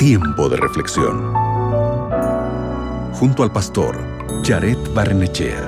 Tiempo de reflexión. Junto al pastor Jared Barrenechea.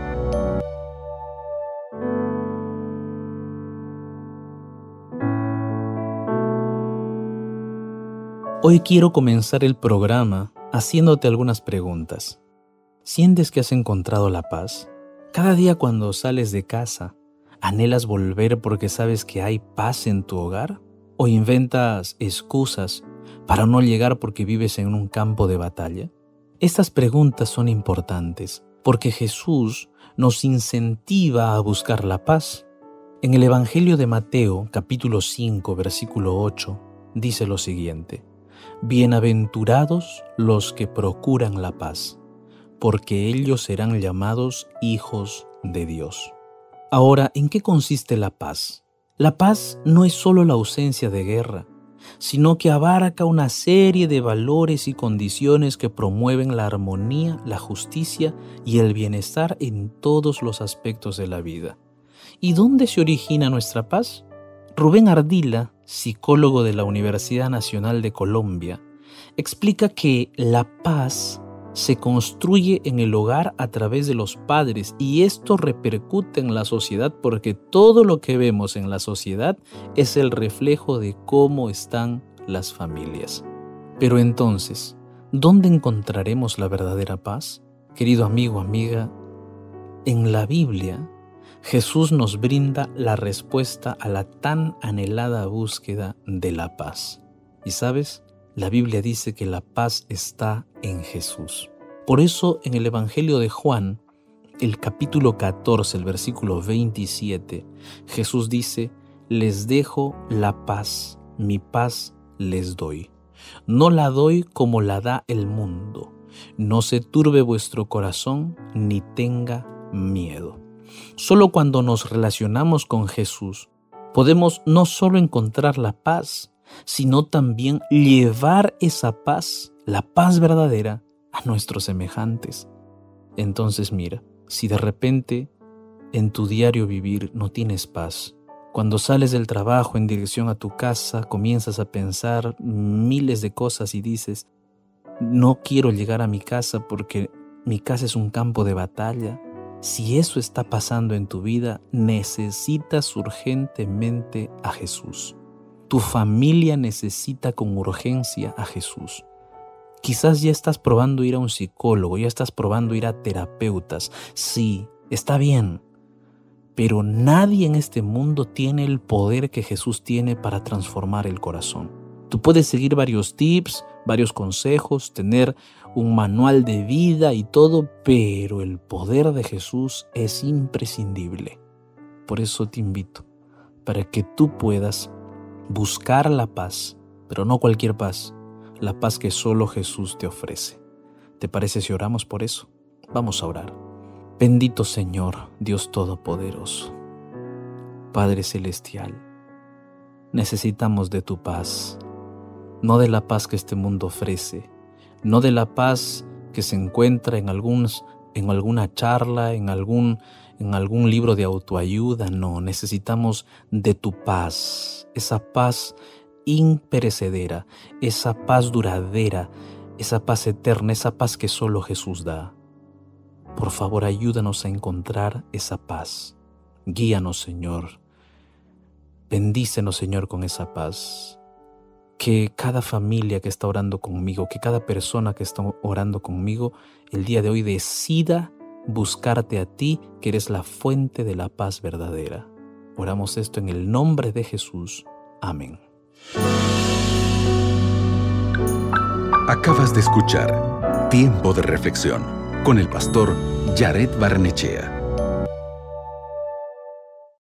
Hoy quiero comenzar el programa haciéndote algunas preguntas. ¿Sientes que has encontrado la paz? Cada día cuando sales de casa, ¿anhelas volver porque sabes que hay paz en tu hogar? ¿O inventas excusas para no llegar porque vives en un campo de batalla? Estas preguntas son importantes porque Jesús nos incentiva a buscar la paz. En el Evangelio de Mateo, capítulo 5, versículo 8, dice lo siguiente: Bienaventurados los que procuran la paz, porque ellos serán llamados hijos de Dios. Ahora, ¿en qué consiste la paz? La paz no es solo la ausencia de guerra, sino que abarca una serie de valores y condiciones que promueven la armonía, la justicia y el bienestar en todos los aspectos de la vida. ¿Y dónde se origina nuestra paz? Rubén Ardila, psicólogo de la Universidad Nacional de Colombia, explica que la paz se construye en el hogar a través de los padres y esto repercute en la sociedad porque todo lo que vemos en la sociedad es el reflejo de cómo están las familias. Pero entonces, ¿dónde encontraremos la verdadera paz? Querido amigo, amiga, en la Biblia, Jesús nos brinda la respuesta a la tan anhelada búsqueda de la paz. ¿Y sabes? La Biblia dice que la paz está en Jesús. Por eso en el Evangelio de Juan, el capítulo 14, el versículo 27, Jesús dice: les dejo la paz, mi paz les doy. No la doy como la da el mundo. No se turbe vuestro corazón ni tenga miedo. Solo cuando nos relacionamos con Jesús, podemos no solo encontrar la paz, sino también llevar esa paz, la paz verdadera, a nuestros semejantes. Entonces mira, si de repente en tu diario vivir no tienes paz, cuando sales del trabajo en dirección a tu casa, comienzas a pensar miles de cosas y dices: no quiero llegar a mi casa porque mi casa es un campo de batalla. Si eso está pasando en tu vida, necesitas urgentemente a Jesús. Tu familia necesita con urgencia a Jesús. Quizás ya estás probando ir a un psicólogo, ya estás probando ir a terapeutas. Sí, está bien, pero nadie en este mundo tiene el poder que Jesús tiene para transformar el corazón. Tú puedes seguir varios tips, varios consejos, tener un manual de vida y todo, pero el poder de Jesús es imprescindible. Por eso te invito, para que tú puedas buscar la paz, pero no cualquier paz, la paz que solo Jesús te ofrece. ¿Te parece si oramos por eso? Vamos a orar. Bendito Señor, Dios Todopoderoso, Padre Celestial, necesitamos de tu paz, no de la paz que este mundo ofrece, no de la paz que se encuentra en alguna charla, en algún libro de autoayuda. No, necesitamos de tu paz, esa paz imperecedera, esa paz duradera, esa paz eterna, esa paz que solo Jesús da. Por favor, ayúdanos a encontrar esa paz. Guíanos, Señor. Bendícenos, Señor, con esa paz. Que cada familia que está orando conmigo, que cada persona que está orando conmigo, el día de hoy decida buscarte a ti, que eres la fuente de la paz verdadera. Oramos esto en el nombre de Jesús. Amén. Acabas de escuchar Tiempo de Reflexión con el pastor Jared Barrenechea.